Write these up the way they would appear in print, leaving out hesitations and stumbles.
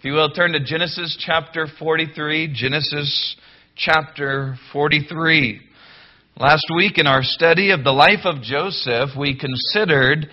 If you will, turn to Genesis chapter 43. Genesis chapter 43. Last week in our study of the life of Joseph, we considered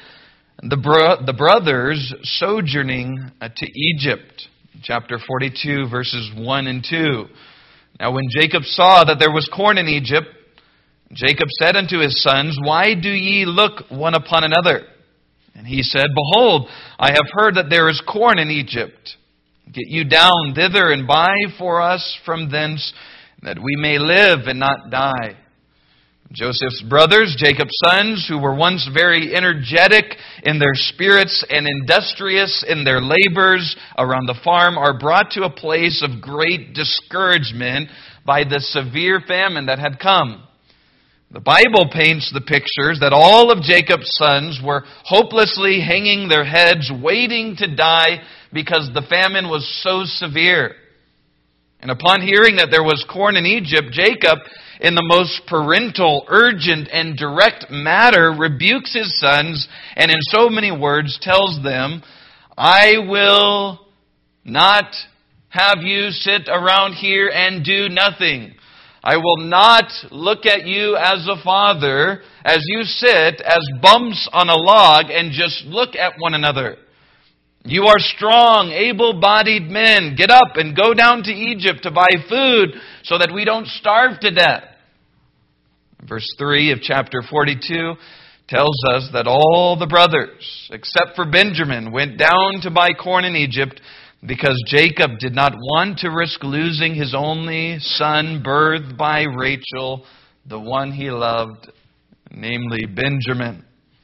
the brothers sojourning to Egypt. Chapter 42, verses 1 and 2. Now when Jacob saw that there was corn in Egypt, Jacob said unto his sons, Why do ye look one upon another? And he said, Behold, I have heard that there is corn in Egypt. Get you down thither and buy for us from thence, that we may live and not die. Joseph's brothers, Jacob's sons, who were once very energetic in their spirits and industrious in their labors around the farm, are brought to a place of great discouragement by the severe famine that had come. The Bible paints the pictures that all of Jacob's sons were hopelessly hanging their heads, waiting to die because the famine was so severe. And upon hearing that there was corn in Egypt, Jacob, in the most parental, urgent, and direct manner, rebukes his sons, and in so many words tells them, I will not have you sit around here and do nothing. I will not look at you as a father as you sit as bumps on a log and just look at one another. You are strong, able-bodied men. Get up and go down to Egypt to buy food so that we don't starve to death. Verse 3 of chapter 42 tells us that all the brothers, except for Benjamin, went down to buy corn in Egypt because Jacob did not want to risk losing his only son, birthed by Rachel, the one he loved, namely Benjamin.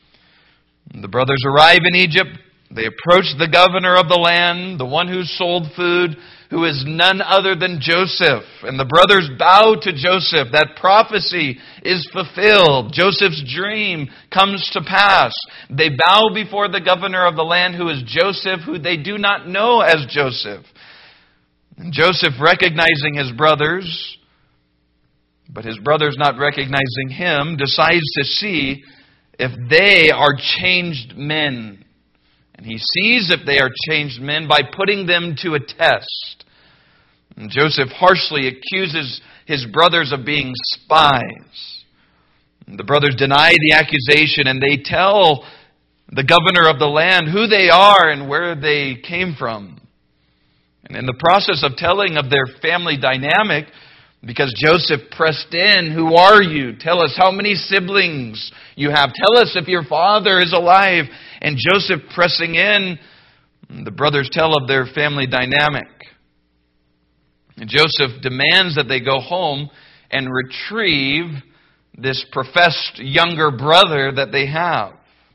The brothers arrive in Egypt. They approach the governor of the land, the one who sold food, who is none other than Joseph. And the brothers bow to Joseph. That prophecy is fulfilled. Joseph's dream comes to pass. They bow before the governor of the land, who is Joseph, who they do not know as Joseph. And Joseph, recognizing his brothers, but his brothers not recognizing him, decides to see if they are changed men. And he sees if they are changed men by putting them to a test. And Joseph harshly accuses his brothers of being spies. And the brothers deny the accusation, and they tell the governor of the land who they are and where they came from. And in the process of telling of their family dynamic, because Joseph pressed in, who are you? Tell us how many siblings you have. Tell us if your father is alive. And Joseph pressing in, the brothers tell of their family dynamic. And Joseph demands that they go home and retrieve this professed younger brother that they have.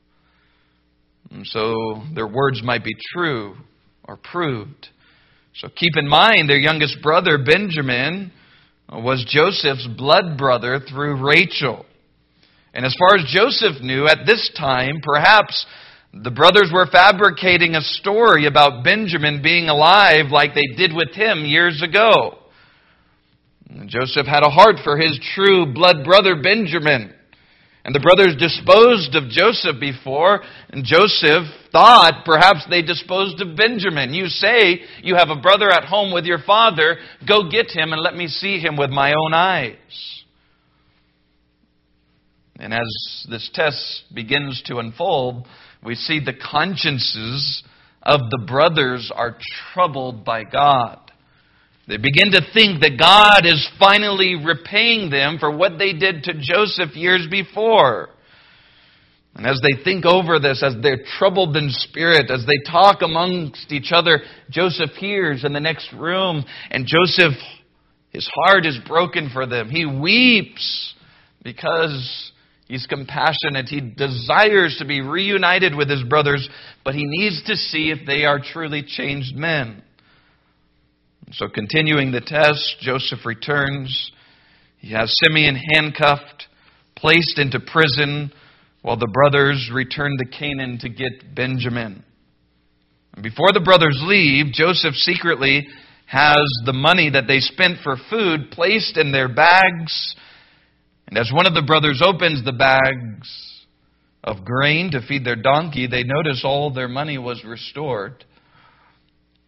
And so their words might be true or proved. So keep in mind, their youngest brother, Benjamin, was Joseph's blood brother through Rachel. And as far as Joseph knew, at this time, perhaps the brothers were fabricating a story about Benjamin being alive like they did with him years ago. And Joseph had a heart for his true blood brother Benjamin. And the brothers disposed of Joseph before, and Joseph thought perhaps they disposed of Benjamin. You say you have a brother at home with your father, go get him and let me see him with my own eyes. And as this test begins to unfold, we see the consciences of the brothers are troubled by God. They begin to think that God is finally repaying them for what they did to Joseph years before. And as they think over this, as they're troubled in spirit, as they talk amongst each other, Joseph hears in the next room, and Joseph, his heart is broken for them. He weeps because he's compassionate. He desires to be reunited with his brothers, but he needs to see if they are truly changed men. So continuing the test, Joseph returns. He has Simeon handcuffed, placed into prison, while the brothers return to Canaan to get Benjamin. And before the brothers leave, Joseph secretly has the money that they spent for food placed in their bags. And as one of the brothers opens the bags of grain to feed their donkey, they notice all their money was restored.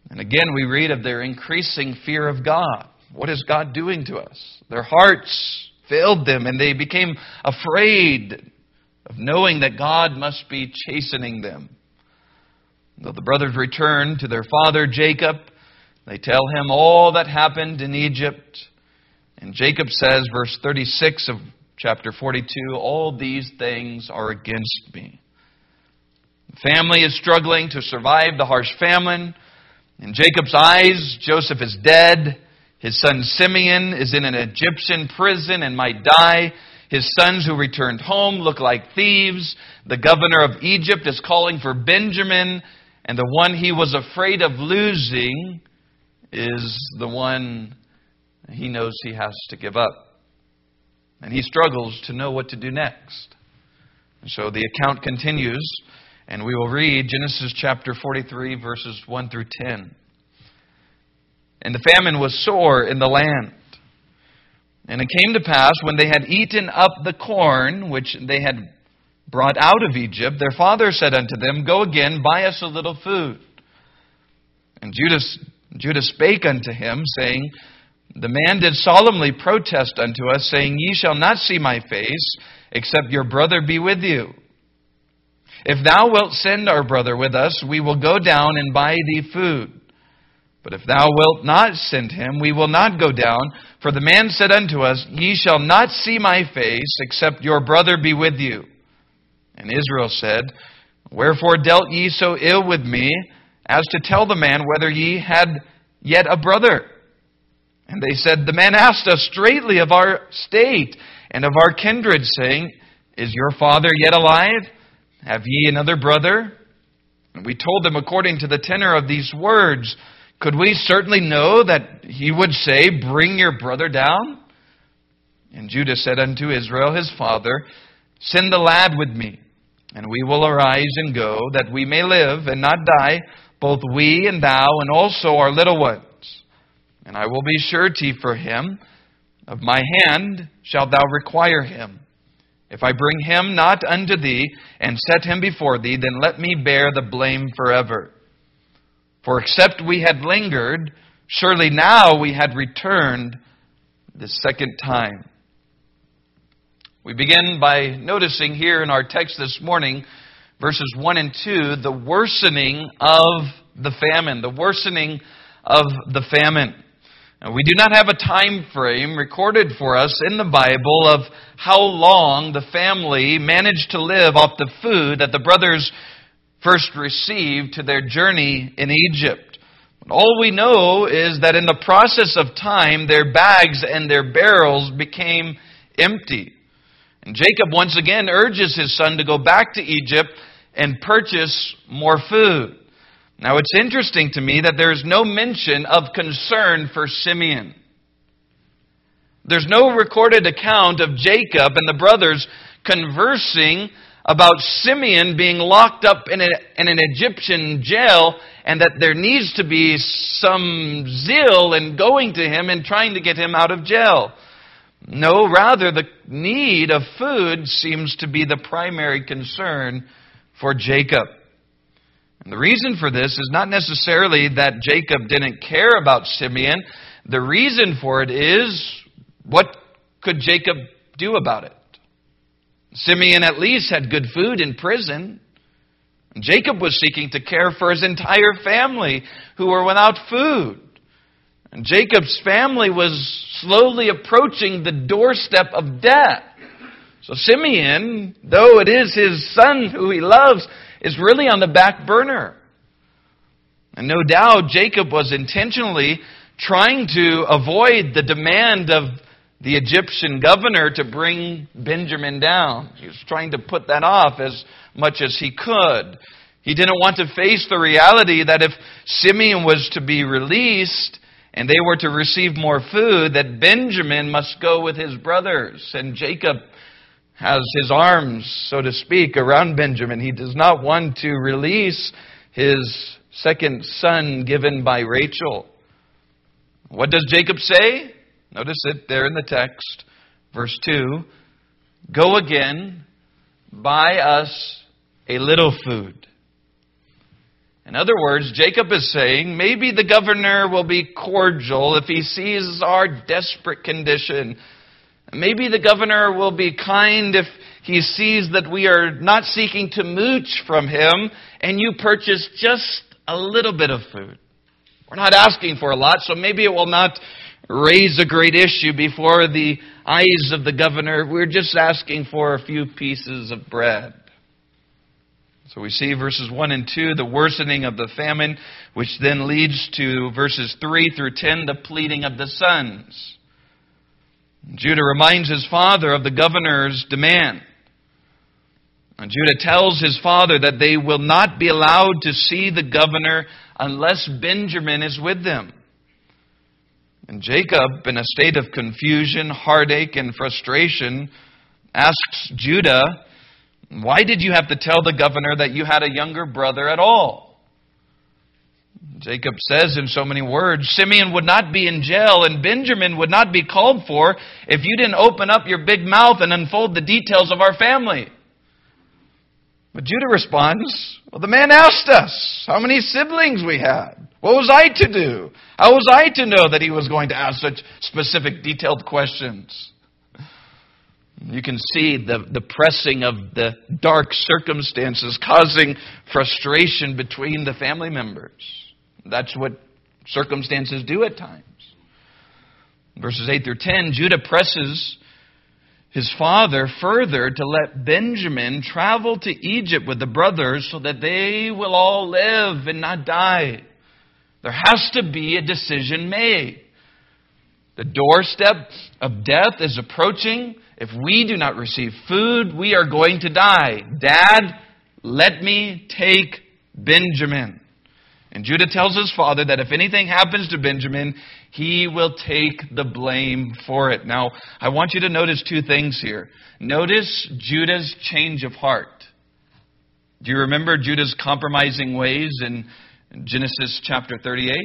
And again, we read of their increasing fear of God. What is God doing to us? Their hearts failed them, and they became afraid of knowing that God must be chastening them. Though the brothers return to their father Jacob, they tell him all that happened in Egypt. And Jacob says, verse 36 of chapter 42, all these things are against me. The family is struggling to survive the harsh famine. In Jacob's eyes, Joseph is dead. His son Simeon is in an Egyptian prison and might die. His sons who returned home look like thieves. The governor of Egypt is calling for Benjamin. And the one he was afraid of losing is the one he knows he has to give up. And he struggles to know what to do next. And so the account continues, and we will read Genesis chapter 43, verses 1 through 10. And the famine was sore in the land. And it came to pass, when they had eaten up the corn which they had brought out of Egypt, their father said unto them, Go again, buy us a little food. And Judah spake unto him, saying, The man did solemnly protest unto us, saying, Ye shall not see my face, except your brother be with you. If thou wilt send our brother with us, we will go down and buy thee food. But if thou wilt not send him, we will not go down. For the man said unto us, Ye shall not see my face, except your brother be with you. And Israel said, Wherefore dealt ye so ill with me, as to tell the man whether ye had yet a brother? And they said, The man asked us straitly of our state and of our kindred, saying, Is your father yet alive? Have ye another brother? And we told them according to the tenor of these words. Could we certainly know that he would say, Bring your brother down? And Judah said unto Israel his father, Send the lad with me, and we will arise and go, that we may live and not die, both we and thou, and also our little ones. And I will be surety for him. Of my hand shalt thou require him. If I bring him not unto thee, and set him before thee, then let me bear the blame forever. For except we had lingered, surely now we had returned the second time. We begin by noticing here in our text this morning, verses 1 and 2, the worsening of the famine. The worsening of the famine. We do not have a time frame recorded for us in the Bible of how long the family managed to live off the food that the brothers first received to their journey in Egypt. All we know is that in the process of time, their bags and their barrels became empty. And Jacob once again urges his son to go back to Egypt and purchase more food. Now it's interesting to me that there is no mention of concern for Simeon. There's no recorded account of Jacob and the brothers conversing about Simeon being locked up in an Egyptian jail, and that there needs to be some zeal in going to him and trying to get him out of jail. No, rather the need of food seems to be the primary concern for Jacob. And the reason for this is not necessarily that Jacob didn't care about Simeon. The reason for it is, what could Jacob do about it? Simeon at least had good food in prison. Jacob was seeking to care for his entire family who were without food. And Jacob's family was slowly approaching the doorstep of death. So Simeon, though it is his son who he loves, is really on the back burner. And no doubt Jacob was intentionally trying to avoid the demand of the Egyptian governor to bring Benjamin down. He was trying to put that off as much as he could. He didn't want to face the reality that if Simeon was to be released and they were to receive more food, that Benjamin must go with his brothers. And Jacob has his arms, so to speak, around Benjamin. He does not want to release his second son given by Rachel. What does Jacob say? Notice it there in the text. Verse 2. Go again, buy us a little food. In other words, Jacob is saying, maybe the governor will be cordial if he sees our desperate condition. Maybe the governor will be kind if he sees that we are not seeking to mooch from him and you purchase just a little bit of food. We're not asking for a lot, so maybe it will not raise a great issue before the eyes of the governor. We're just asking for a few pieces of bread. So we see verses 1 and 2, the worsening of the famine, which then leads to verses 3 through 10, the pleading of the sons. Judah reminds his father of the governor's demand. And Judah tells his father that they will not be allowed to see the governor unless Benjamin is with them. And Jacob, in a state of confusion, heartache, and frustration, asks Judah, why did you have to tell the governor that you had a younger brother at all? Jacob says in so many words, Simeon would not be in jail and Benjamin would not be called for if you didn't open up your big mouth and unfold the details of our family. But Judah responds, well, the man asked us how many siblings we had. What was I to do? How was I to know that he was going to ask such specific, detailed questions? You can see the pressing of the dark circumstances causing frustration between the family members. That's what circumstances do at times. Verses 8 through 10, Judah presses his father further to let Benjamin travel to Egypt with the brothers so that they will all live and not die. There has to be a decision made. The doorstep of death is approaching. If we do not receive food, we are going to die. Dad, let me take Benjamin. And Judah tells his father that if anything happens to Benjamin, he will take the blame for it. Now, I want you to notice two things here. Notice Judah's change of heart. Do you remember Judah's compromising ways in Genesis chapter 38?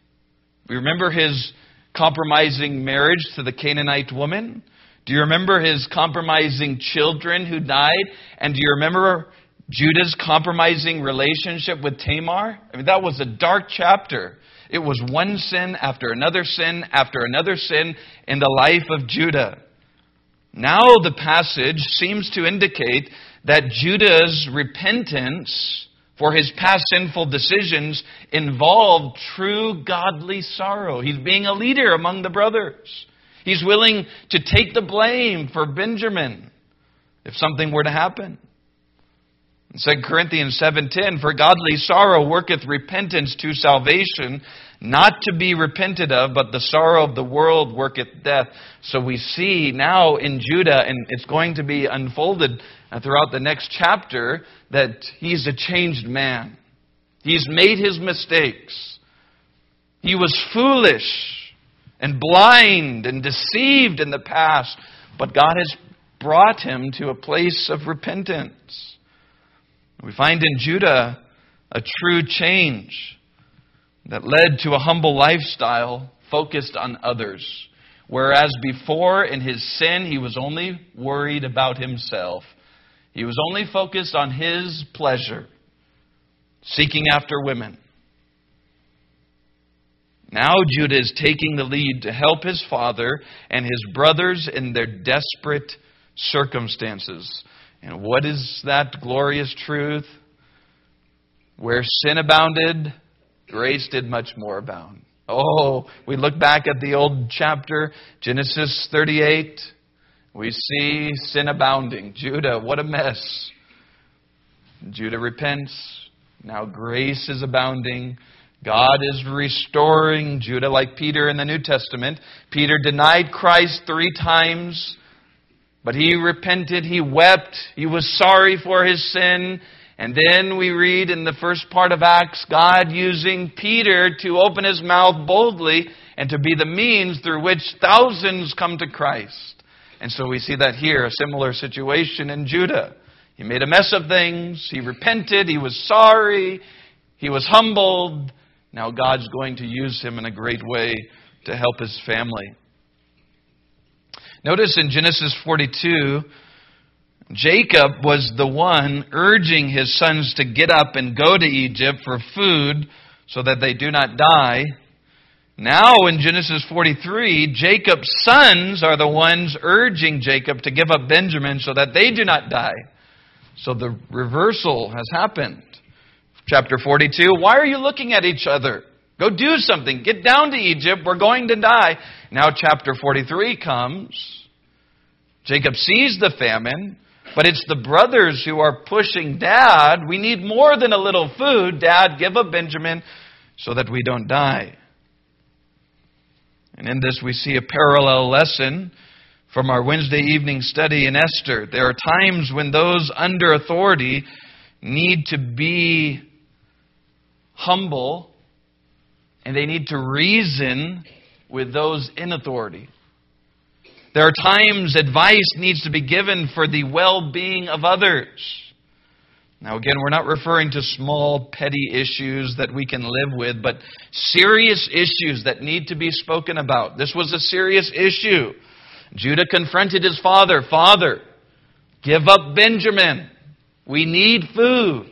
We remember his compromising marriage to the Canaanite woman. Do you remember his compromising children who died? And do you remember Judah's compromising relationship with Tamar? I mean, that was a dark chapter. It was one sin after another sin after another sin in the life of Judah. Now the passage seems to indicate that Judah's repentance for his past sinful decisions involved true godly sorrow. He's being a leader among the brothers. He's willing to take the blame for Benjamin if something were to happen. In 2 Corinthians 7:10, for godly sorrow worketh repentance to salvation, not to be repented of, but the sorrow of the world worketh death. So we see now in Judah, and it's going to be unfolded throughout the next chapter, that he's a changed man. He's made his mistakes. He was foolish and blind and deceived in the past, but God has brought him to a place of repentance. We find in Judah a true change that led to a humble lifestyle focused on others. Whereas before in his sin, he was only worried about himself. He was only focused on his pleasure, seeking after women. Now Judah is taking the lead to help his father and his brothers in their desperate circumstances. And what is that glorious truth? Where sin abounded, grace did much more abound. Oh, we look back at the old chapter, Genesis 38. We see sin abounding. Judah, what a mess. Judah repents. Now grace is abounding. God is restoring Judah like Peter in the New Testament. Peter denied Christ 3 times. But he repented, he wept, he was sorry for his sin. And then we read in the first part of Acts, God using Peter to open his mouth boldly and to be the means through which thousands come to Christ. And so we see that here, a similar situation in Judah. He made a mess of things, he repented, he was sorry, he was humbled. Now God's going to use him in a great way to help his family. Notice in Genesis 42, Jacob was the one urging his sons to get up and go to Egypt for food so that they do not die. Now in Genesis 43, Jacob's sons are the ones urging Jacob to give up Benjamin so that they do not die. So the reversal has happened. Chapter 42, why are you looking at each other? Go do something. Get down to Egypt. We're going to die. Now chapter 43 comes. Jacob sees the famine, but it's the brothers who are pushing Dad. We need more than a little food. Dad, give up Benjamin so that we don't die. And in this we see a parallel lesson from our Wednesday evening study in Esther. There are times when those under authority need to be humble and they need to reason with those in authority. There are times advice needs to be given for the well-being of others. Now again, we're not referring to small, petty issues that we can live with, but serious issues that need to be spoken about. This was a serious issue. Judah confronted his father. Father, give up Benjamin. We need food.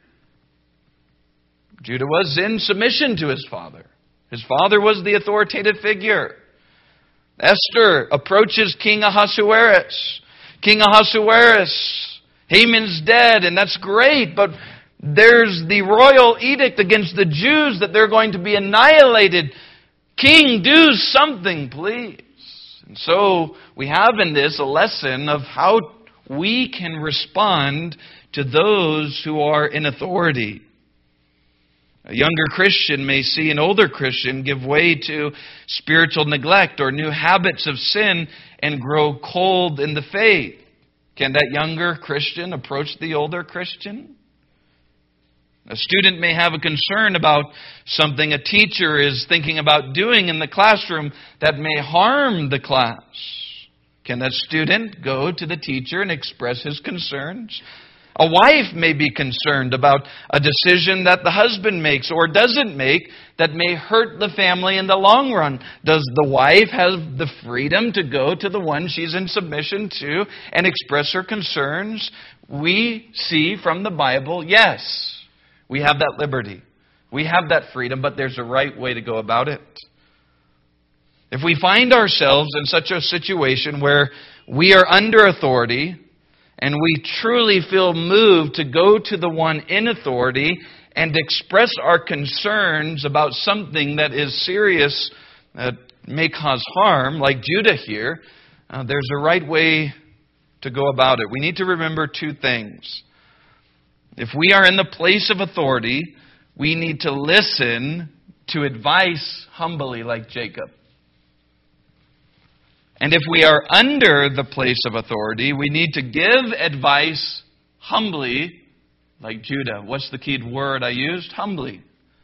Judah was in submission to his father. His father was the authoritative figure. Esther approaches King Ahasuerus. King Ahasuerus, Haman's dead, and that's great, but there's the royal edict against the Jews that they're going to be annihilated. King, do something, please. And so we have in this a lesson of how we can respond to those who are in authority. A younger Christian may see an older Christian give way to spiritual neglect or new habits of sin and grow cold in the faith. Can that younger Christian approach the older Christian? A student may have a concern about something a teacher is thinking about doing in the classroom that may harm the class. Can that student go to the teacher and express his concerns? A wife may be concerned about a decision that the husband makes or doesn't make that may hurt the family in the long run. Does the wife have the freedom to go to the one she's in submission to and express her concerns? We see from the Bible, yes, we have that liberty. We have that freedom, but there's a right way to go about it. If we find ourselves in such a situation where we are under authority, and we truly feel moved to go to the one in authority and express our concerns about something that is serious, that may cause harm, like Judah here, there's a right way to go about it. We need to remember two things. If we are in the place of authority, we need to listen to advice humbly, like Jacob. And if we are under the place of authority, we need to give advice humbly, like Judah. What's the key word I used? Humbly.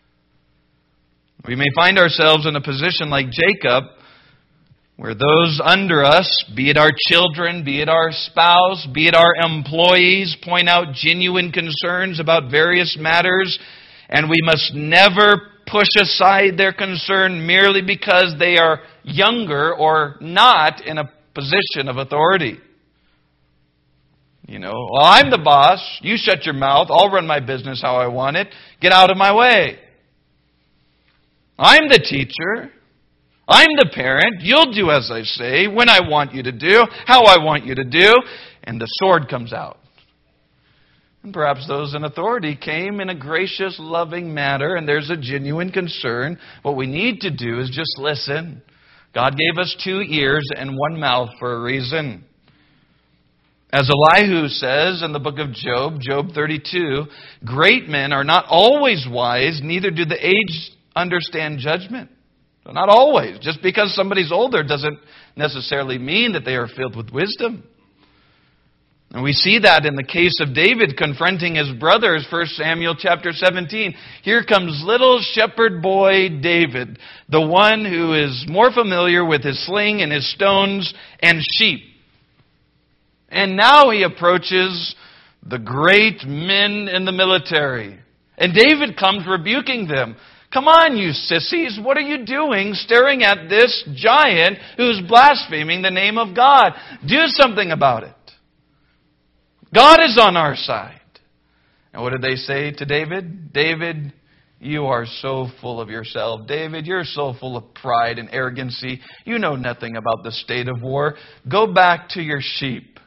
We may find ourselves in a position like Jacob, where those under us, be it our children, be it our spouse, be it our employees, point out genuine concerns about various matters, and we must never push aside their concern merely because they are younger or not in a position of authority. You know, well, I'm the boss. You shut your mouth. I'll run my business how I want it. Get out of my way. I'm the teacher. I'm the parent. You'll do as I say, when I want you to do, how I want you to do. And the sword comes out. And perhaps those in authority came in a gracious, loving manner, and there's a genuine concern. What we need to do is just listen. God gave us 2 ears and 1 mouth for a reason. As Elihu says in the book of Job, Job 32, great men are not always wise, neither do the aged understand judgment. So not always. Just because somebody's older doesn't necessarily mean that they are filled with wisdom. And we see that in the case of David confronting his brothers, 1 Samuel chapter 17. Here comes little shepherd boy David, the one who is more familiar with his sling and his stones and sheep. And now he approaches the great men in the military. And David comes rebuking them. Come on, you sissies, what are you doing staring at this giant who's blaspheming the name of God? Do something about it. God is on our side. And what did they say to David? David, you are so full of yourself. David, you're so full of pride and arrogancy. You know nothing about the state of war. Go back to your sheep.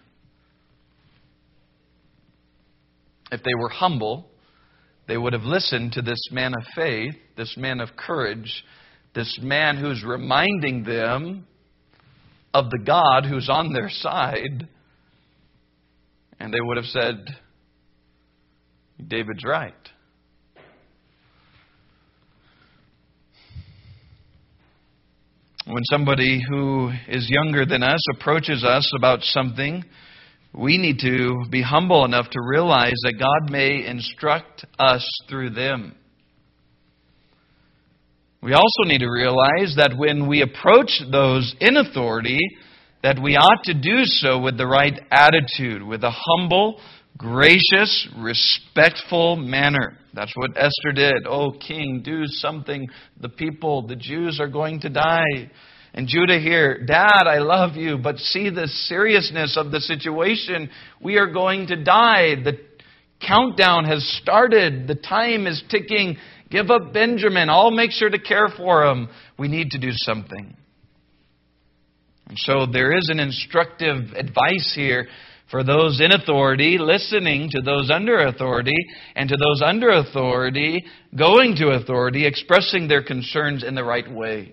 If they were humble, they would have listened to this man of faith, this man of courage, this man who's reminding them of the God who's on their side. And they would have said, David's right. When somebody who is younger than us approaches us about something, we need to be humble enough to realize that God may instruct us through them. We also need to realize that when we approach those in authority, that we ought to do so with the right attitude, with a humble, gracious, respectful manner. That's what Esther did. Oh, king, do something. The people, the Jews are going to die. And Judah here, Dad, I love you, but see the seriousness of the situation. We are going to die. The countdown has started. The time is ticking. Give up Benjamin. I'll make sure to care for him. We need to do something. And so there is an instructive advice here for those in authority, listening to those under authority, and to those under authority, going to authority, expressing their concerns in the right way.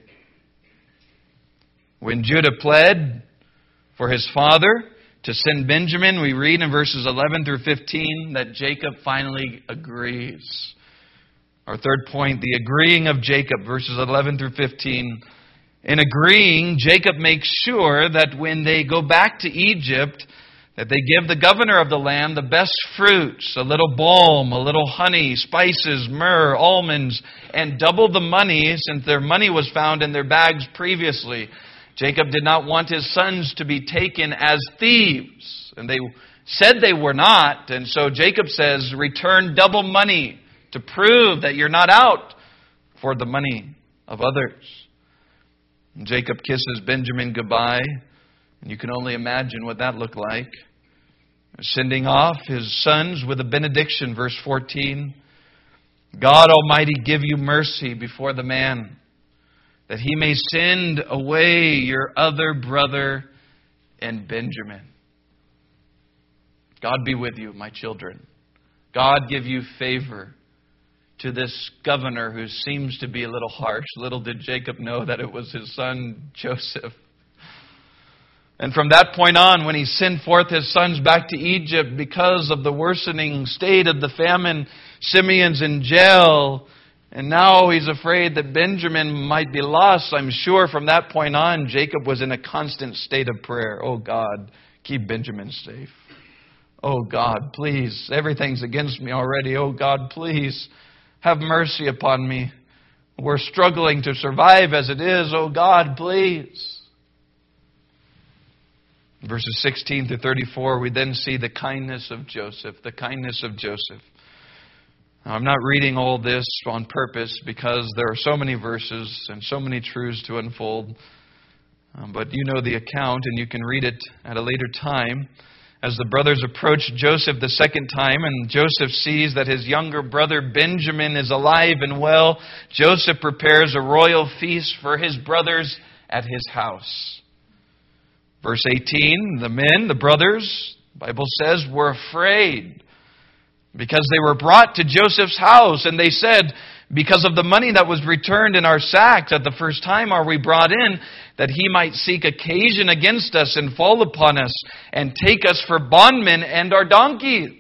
When Judah pled for his father to send Benjamin, we read in verses 11 through 15 that Jacob finally agrees. Our third point, the agreeing of Jacob, verses 11 through 15. In agreeing, Jacob makes sure that when they go back to Egypt, that they give the governor of the land the best fruits, a little balm, a little honey, spices, myrrh, almonds, and double the money, since their money was found in their bags previously. Jacob did not want his sons to be taken as thieves. And they said they were not. And so Jacob says, return double money to prove that you're not out for the money of others. And Jacob kisses Benjamin goodbye. And you can only imagine what that looked like. Sending off his sons with a benediction, verse 14. God Almighty give you mercy before the man, that he may send away your other brother and Benjamin. God be with you, my children. God give you favor to this governor who seems to be a little harsh. Little did Jacob know that it was his son Joseph. And from that point on, when he sent forth his sons back to Egypt because of the worsening state of the famine, Simeon's in jail. And now he's afraid that Benjamin might be lost. I'm sure from that point on, Jacob was in a constant state of prayer. Oh God, keep Benjamin safe. Oh God, please. Everything's against me already. Oh God, please have mercy upon me. We're struggling to survive as it is. Oh God, please. Verses 16 through 34, we then see the kindness of Joseph. The kindness of Joseph. Now, I'm not reading all this on purpose because there are so many verses and so many truths to unfold. But you know the account and you can read it at a later time. As the brothers approach Joseph the second time and Joseph sees that his younger brother Benjamin is alive and well, Joseph prepares a royal feast for his brothers at his house. Verse 18, the men, the brothers, the Bible says, were afraid because they were brought to Joseph's house. And they said, because of the money that was returned in our sacks at the first time are we brought in, that he might seek occasion against us and fall upon us and take us for bondmen and our donkeys.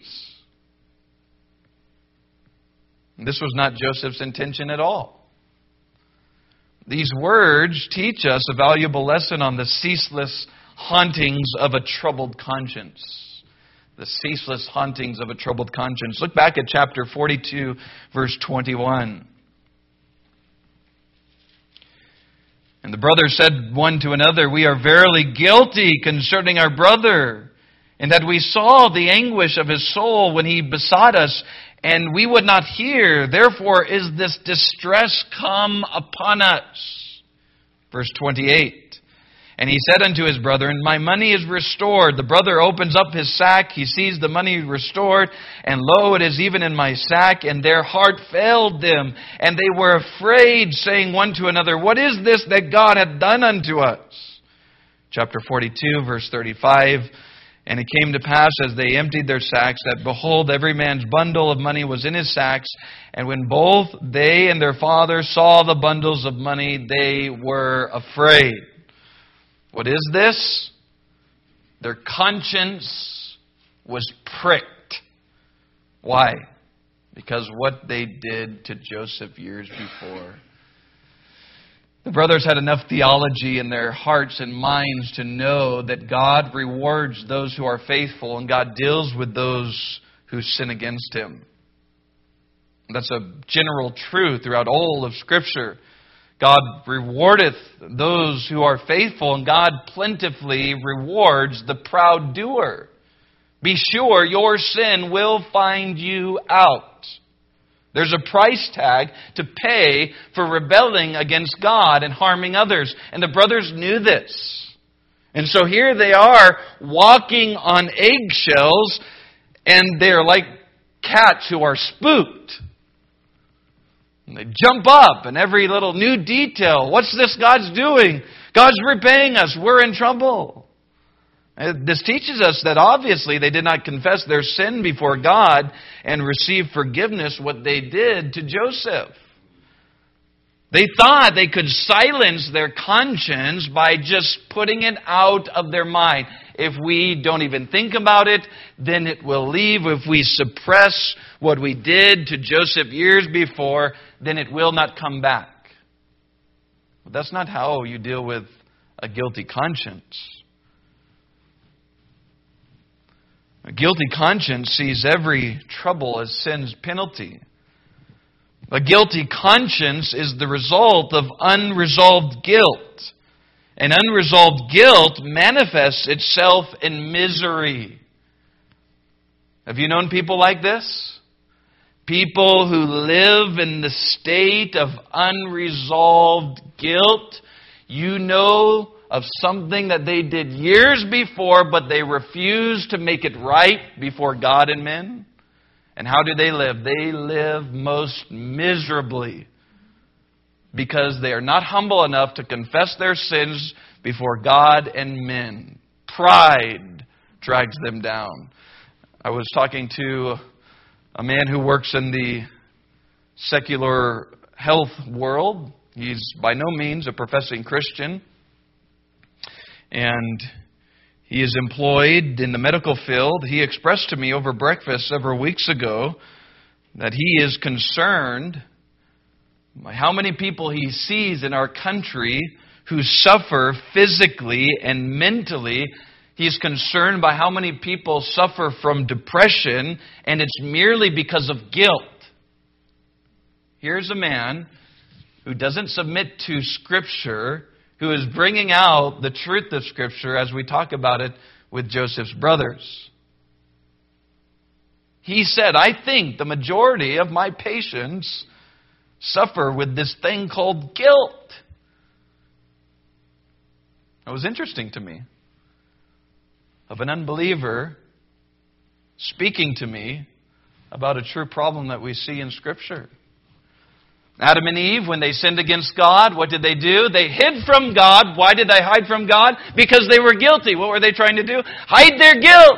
And this was not Joseph's intention at all. These words teach us a valuable lesson on the ceaseless hauntings of a troubled conscience. The ceaseless hauntings of a troubled conscience. Look back at chapter 42, verse 21. And the brothers said one to another, we are verily guilty concerning our brother, and that we saw the anguish of his soul when he besought us, and we would not hear. Therefore is this distress come upon us. Verse 28. And he said unto his brethren, My money is restored. The brother opens up his sack. He sees the money restored. And lo, it is even in my sack. And their heart failed them. And they were afraid, saying one to another, What is this that God hath done unto us? Chapter 42, verse 35. And it came to pass, as they emptied their sacks, that behold, every man's bundle of money was in his sacks. And when both they and their father saw the bundles of money, they were afraid. What is this? Their conscience was pricked. Why? Because what they did to Joseph years before. The brothers had enough theology in their hearts and minds to know that God rewards those who are faithful and God deals with those who sin against Him. That's a general truth throughout all of Scripture. God rewardeth those who are faithful, and God plentifully rewards the proud doer. Be sure your sin will find you out. There's a price tag to pay for rebelling against God and harming others. And the brothers knew this. And so here they are walking on eggshells, and they're like cats who are spooked. And they jump up and every little new detail. What's this God's doing? God's repaying us. We're in trouble. This teaches us that obviously they did not confess their sin before God and receive forgiveness what they did to Joseph. They thought they could silence their conscience by just putting it out of their mind. If we don't even think about it, then it will leave. If we suppress what we did to Joseph years before, then it will not come back. But that's not how you deal with a guilty conscience. A guilty conscience sees every trouble as sin's penalty. A guilty conscience is the result of unresolved guilt. And unresolved guilt manifests itself in misery. Have you known people like this? People who live in the state of unresolved guilt. You know of something that they did years before, but they refuse to make it right before God and men. And how do they live? They live most miserably because they are not humble enough to confess their sins before God and men. Pride drags them down. I was talking to a man who works in the secular health world. He's by no means a professing Christian. And he is employed in the medical field. He expressed to me over breakfast several weeks ago that he is concerned by how many people he sees in our country who suffer physically and mentally. He's concerned by how many people suffer from depression, and it's merely because of guilt. Here's a man who doesn't submit to Scripture, who is bringing out the truth of Scripture as we talk about it with Joseph's brothers. He said, I think the majority of my patients suffer with this thing called guilt. It was interesting to me of an unbeliever speaking to me about a true problem that we see in Scripture. Adam and Eve, when they sinned against God, what did they do? They hid from God. Why did they hide from God? Because they were guilty. What were they trying to do? Hide their guilt.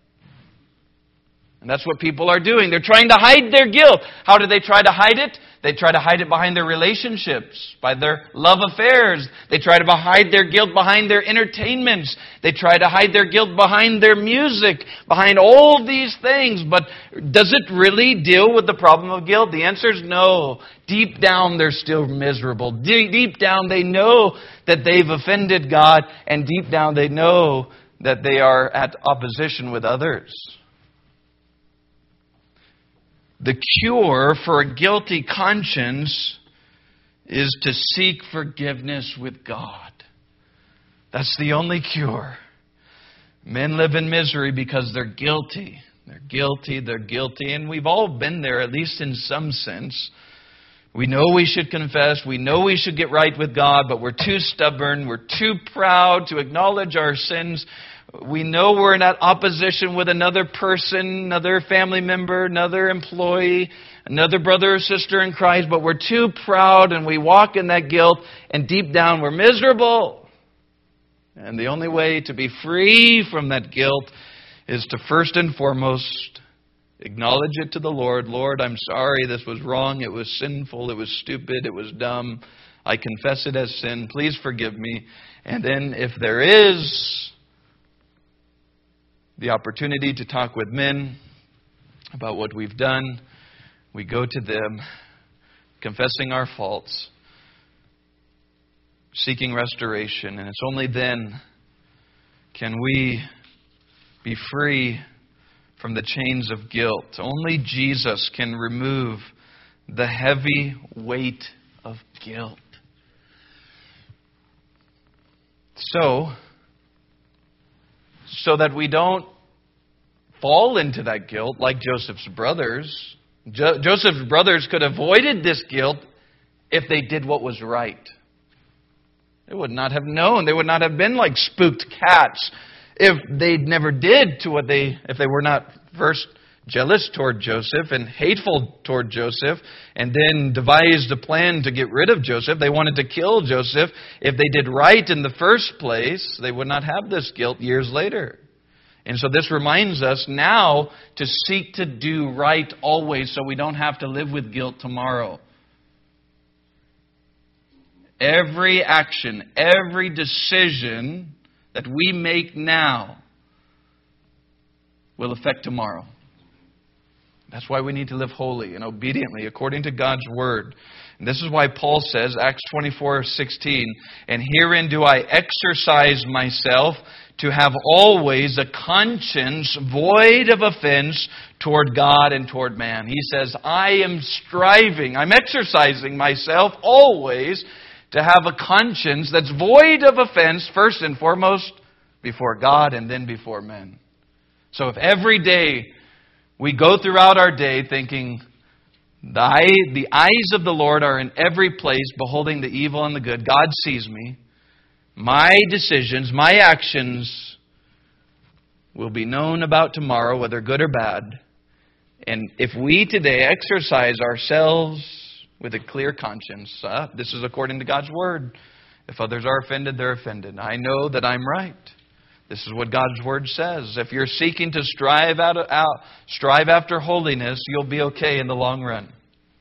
And that's what people are doing. They're trying to hide their guilt. How do they try to hide it? They try to hide it behind their relationships, by their love affairs. They try to hide their guilt behind their entertainments. They try to hide their guilt behind their music, behind all these things. But does it really deal with the problem of guilt? The answer is no. Deep down, they're still miserable. Deep down, they know that they've offended God. And deep down, they know that they are at opposition with others. The cure for a guilty conscience is to seek forgiveness with God. That's the only cure. Men live in misery because they're guilty. They're guilty, and we've all been there, at least in some sense. We know we should confess. We know we should get right with God, but we're too stubborn. We're too proud to acknowledge our sins. We know we're in that opposition with another person, another family member, another employee, another brother or sister in Christ, but we're too proud and we walk in that guilt, and deep down we're miserable. And the only way to be free from that guilt is to first and foremost acknowledge it to the Lord. Lord, I'm sorry, this was wrong, it was sinful, it was stupid, it was dumb. I confess it as sin. Please forgive me. And then if there is the opportunity to talk with men about what we've done, we go to them, confessing our faults, seeking restoration, and it's only then can we be free from the chains of guilt. Only Jesus can remove the heavy weight of guilt. So that we don't fall into that guilt like Joseph's brothers. Joseph's brothers could have avoided this guilt if they did what was right. They would not have known. They would not have been like spooked cats if they never did if they were not first jealous toward Joseph and hateful toward Joseph, and then devised a plan to get rid of Joseph. They wanted to kill Joseph. If they did right in the first place, they would not have this guilt years later. And so this reminds us now to seek to do right always so we don't have to live with guilt tomorrow. Every action, every decision that we make now will affect tomorrow. That's why we need to live holy and obediently according to God's Word. And this is why Paul says, Acts 24:16, "And herein do I exercise myself to have always a conscience void of offense toward God and toward man." He says, I'm exercising myself always to have a conscience that's void of offense, first and foremost, before God and then before men. So if every day we go throughout our day thinking, the eyes of the Lord are in every place, beholding the evil and the good. God sees me. My decisions, my actions will be known about tomorrow, whether good or bad. And if we today exercise ourselves with a clear conscience, this is according to God's Word. If others are offended, they're offended. I know that I'm right. This is what God's Word says. If you're seeking to strive after holiness, you'll be okay in the long run.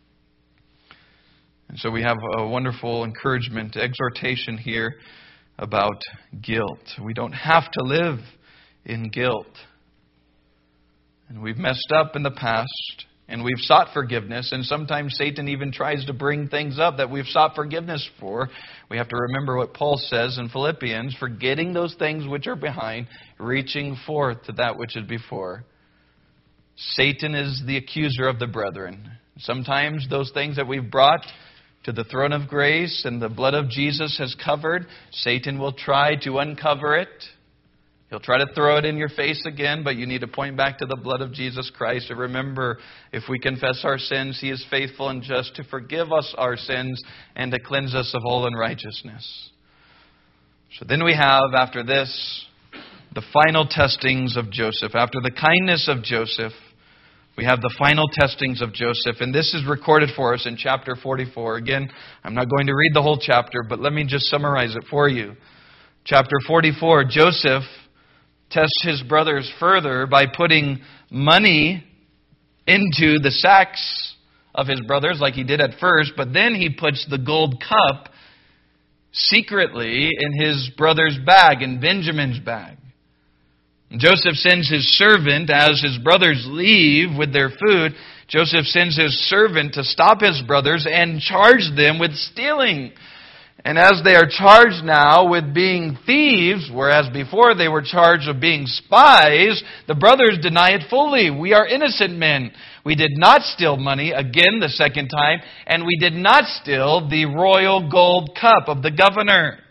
And so we have a wonderful encouragement, exhortation here about guilt. We don't have to live in guilt. And we've messed up in the past, and we've sought forgiveness, and sometimes Satan even tries to bring things up that we've sought forgiveness for. We have to remember what Paul says in Philippians, forgetting those things which are behind, reaching forth to that which is before. Satan is the accuser of the brethren. Sometimes those things that we've brought to the throne of grace and the blood of Jesus has covered, Satan will try to uncover it. He'll try to throw it in your face again, but you need to point back to the blood of Jesus Christ. And remember, if we confess our sins, He is faithful and just to forgive us our sins and to cleanse us of all unrighteousness. So then we have, after this, the final testings of Joseph. After the kindness of Joseph, we have the final testings of Joseph. And this is recorded for us in chapter 44. Again, I'm not going to read the whole chapter, but let me just summarize it for you. Chapter 44, Joseph tests his brothers further by putting money into the sacks of his brothers like he did at first, but then he puts the gold cup secretly in his brother's bag, in Benjamin's bag. And Joseph sends his servant, as his brothers leave with their food, Joseph sends his servant to stop his brothers and charge them with stealing. And as they are charged now with being thieves, whereas before they were charged of being spies, the brothers deny it fully. We are innocent men. We did not steal money, again the second time, and we did not steal the royal gold cup of the governor.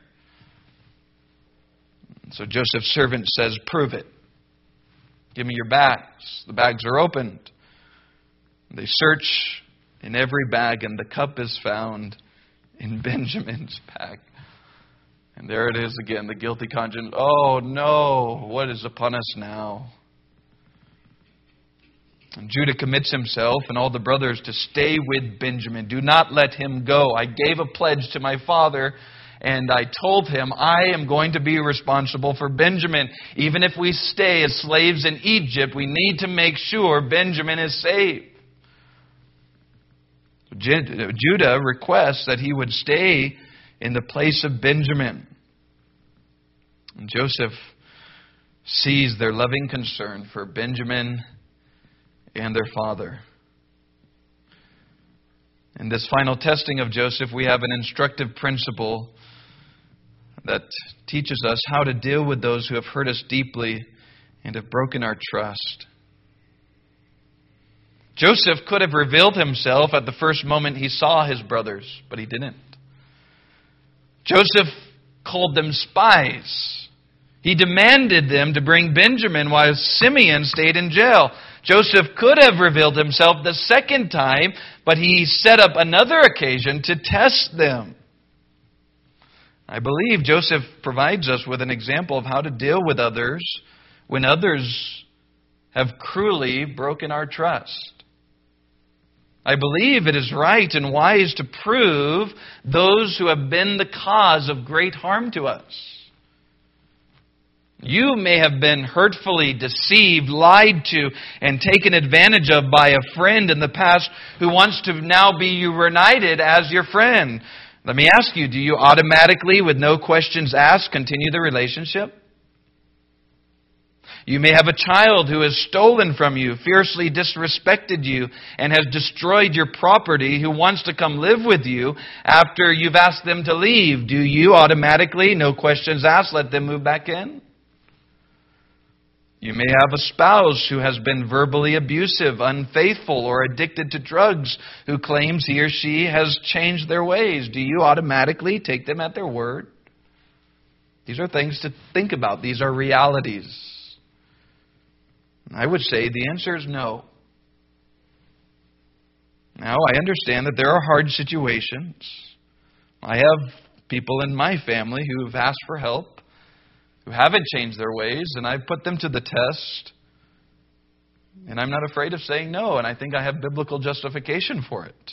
So Joseph's servant says, prove it. Give me your bags. The bags are opened. They search in every bag, and the cup is found in Benjamin's bag. And there it is again, the guilty conscience. Oh no, what is upon us now? And Judah commits himself and all the brothers to stay with Benjamin. Do not let him go. I gave a pledge to my father, and I told him I am going to be responsible for Benjamin. Even if we stay as slaves in Egypt, we need to make sure Benjamin is safe. Judah requests that he would stay in the place of Benjamin. And Joseph sees their loving concern for Benjamin and their father. In this final testing of Joseph, we have an instructive principle that teaches us how to deal with those who have hurt us deeply and have broken our trust. Joseph could have revealed himself at the first moment he saw his brothers, but he didn't. Joseph called them spies. He demanded them to bring Benjamin while Simeon stayed in jail. Joseph could have revealed himself the second time, but he set up another occasion to test them. I believe Joseph provides us with an example of how to deal with others when others have cruelly broken our trust. I believe it is right and wise to prove those who have been the cause of great harm to us. You may have been hurtfully deceived, lied to, and taken advantage of by a friend in the past who wants to now be reunited as your friend. Let me ask you, do you automatically, with no questions asked, continue the relationship? You may have a child who has stolen from you, fiercely disrespected you, and has destroyed your property, who wants to come live with you after you've asked them to leave. Do you automatically, no questions asked, let them move back in? You may have a spouse who has been verbally abusive, unfaithful, or addicted to drugs, who claims he or she has changed their ways. Do you automatically take them at their word? These are things to think about. These are realities. I would say the answer is no. Now, I understand that there are hard situations. I have people in my family who have asked for help, who haven't changed their ways, and I've put them to the test. And I'm not afraid of saying no, and I think I have biblical justification for it.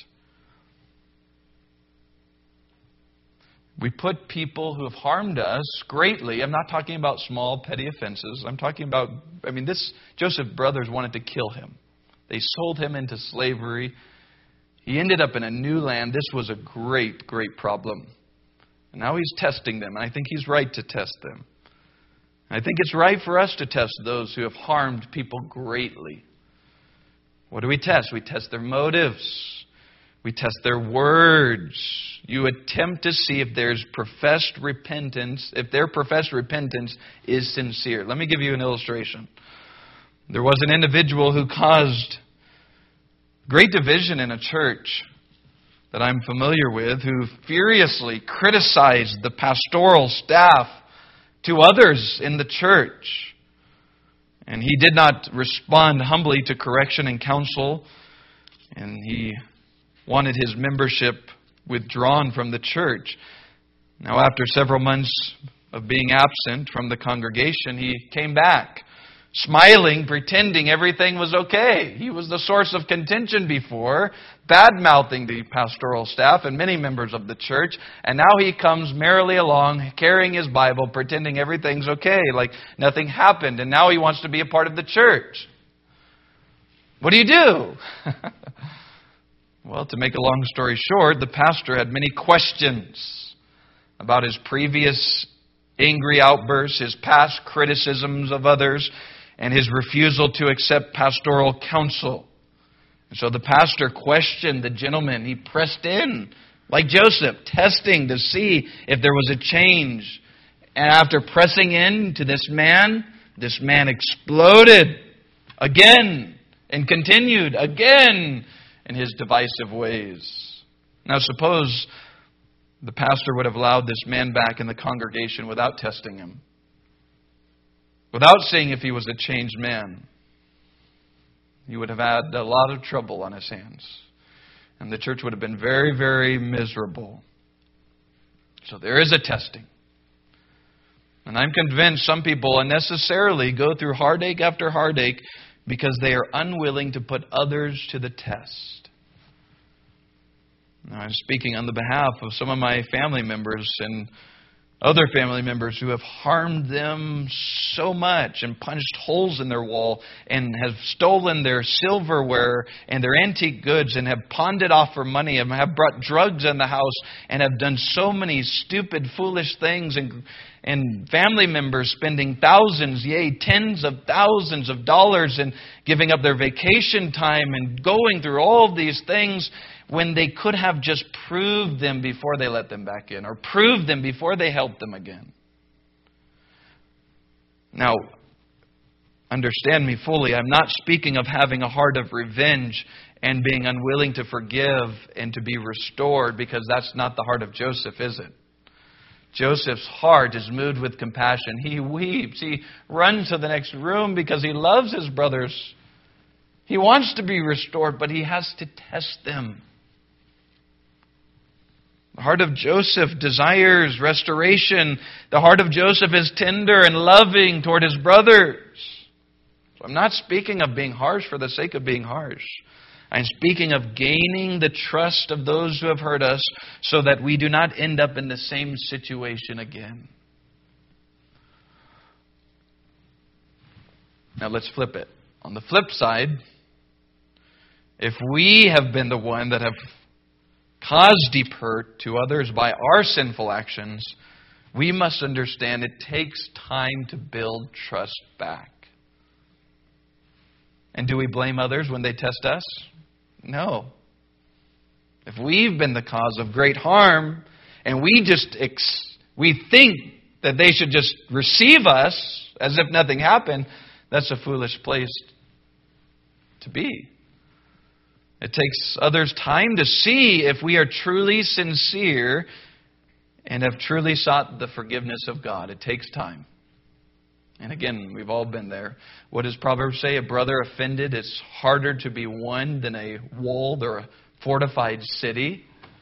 We put people who have harmed us greatly. I'm not talking about small, petty offenses. I'm talking about, Joseph's brothers wanted to kill him. They sold him into slavery. He ended up in a new land. This was a great, great problem. And now he's testing them, and I think he's right to test them. I think it's right for us to test those who have harmed people greatly. What do we test? We test their motives. We test their words. You attempt to see if there's professed repentance, if their professed repentance is sincere. Let me give you an illustration. There was an individual who caused great division in a church that I'm familiar with, who furiously criticized the pastoral staff to others in the church. And he did not respond humbly to correction and counsel, and he wanted his membership withdrawn from the church. Now, after several months of being absent from the congregation, he came back, smiling, pretending everything was okay. He was the source of contention before, bad-mouthing the pastoral staff and many members of the church, and now he comes merrily along, carrying his Bible, pretending everything's okay, like nothing happened, and now he wants to be a part of the church. What do you do? Well, to make a long story short, the pastor had many questions about his previous angry outbursts, his past criticisms of others, and his refusal to accept pastoral counsel. And so the pastor questioned the gentleman. He pressed in, like Joseph, testing to see if there was a change. And after pressing in to this man exploded again and continued again in his divisive ways. Now suppose the pastor would have allowed this man back in the congregation without testing him, without seeing if he was a changed man. He would have had a lot of trouble on his hands. And the church would have been very, very miserable. So there is a testing. And I'm convinced some people unnecessarily go through heartache after heartache because they are unwilling to put others to the test. Now, I'm speaking on the behalf of some of my family members and other family members who have harmed them so much and punched holes in their wall and have stolen their silverware and their antique goods and have pawned it off for money and have brought drugs in the house and have done so many stupid, foolish things, and family members spending thousands, yea, tens of thousands of dollars and giving up their vacation time and going through all these things when they could have just proved them before they let them back in, or proved them before they helped them again. Now, understand me fully. I'm not speaking of having a heart of revenge and being unwilling to forgive and to be restored, because that's not the heart of Joseph, is it? Joseph's heart is moved with compassion. He weeps. He runs to the next room because he loves his brothers. He wants to be restored, but he has to test them. The heart of Joseph desires restoration. The heart of Joseph is tender and loving toward his brothers. So I'm not speaking of being harsh for the sake of being harsh. I'm speaking of gaining the trust of those who have hurt us so that we do not end up in the same situation again. Now let's flip it. On the flip side, if we have been the one that have caused deep hurt to others by our sinful actions, we must understand it takes time to build trust back. And do we blame others when they test us? No. If we've been the cause of great harm and we think that they should just receive us as if nothing happened, that's a foolish place to be. It takes others time to see if we are truly sincere and have truly sought the forgiveness of God. It takes time. And again, we've all been there. What does Proverbs say? A brother offended is harder to be won than a walled or a fortified city.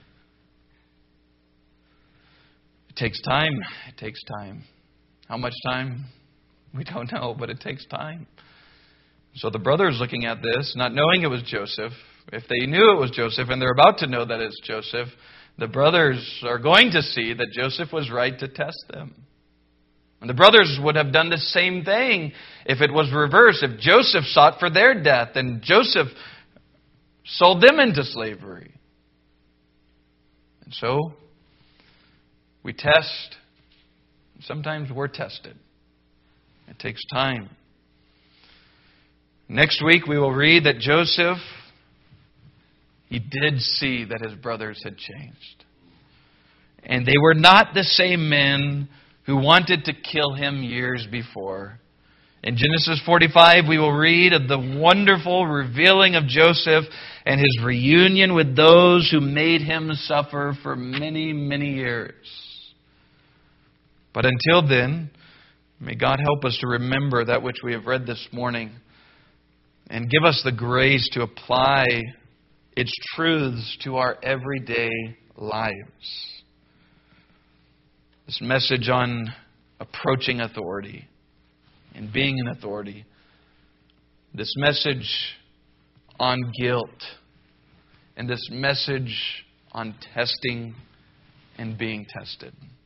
It takes time. It takes time. How much time? We don't know, but it takes time. So the brothers looking at this, not knowing it was Joseph, if they knew it was Joseph and they're about to know that it's Joseph, the brothers are going to see that Joseph was right to test them. And the brothers would have done the same thing if it was reversed. If Joseph sought for their death and Joseph sold them into slavery. And so, we test. Sometimes we're tested. It takes time. Next week we will read that Joseph, he did see that his brothers had changed. And they were not the same men who wanted to kill him years before. In Genesis 45, we will read of the wonderful revealing of Joseph and his reunion with those who made him suffer for many, many years. But until then, may God help us to remember that which we have read this morning and give us the grace to apply its truths to our everyday lives. This message on approaching authority and being an authority. This message on guilt. And this message on testing and being tested.